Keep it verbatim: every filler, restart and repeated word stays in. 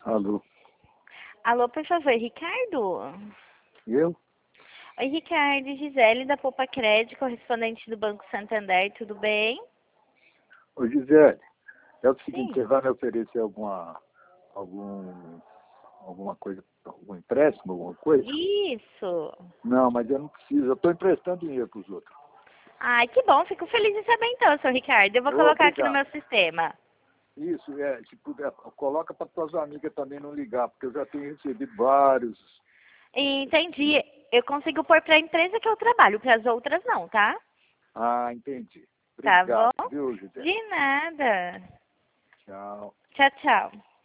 Alô, Alô, por favor, Ricardo? eu? Oi, Ricardo, Gisele da Poupa Crédito, correspondente do Banco Santander, tudo bem? Ô Gisele, é o seguinte, Sim. você vai me oferecer alguma, algum, alguma coisa, algum empréstimo, alguma coisa? Isso. Não, mas eu não preciso, eu estou emprestando dinheiro para os outros. Ai, que bom, fico feliz em saber então, seu Ricardo. Eu vou Ô, colocar aqui no obrigado. meu sistema. Isso, é, se puder, coloca para tuas amigas também não ligar, porque eu já tenho recebido vários. Entendi. Eu consigo pôr para a empresa que eu trabalho, para as outras não, tá? Ah, entendi. Tá Obrigado, bom? viu, Gisele? De nada. Tchau. Tchau, tchau.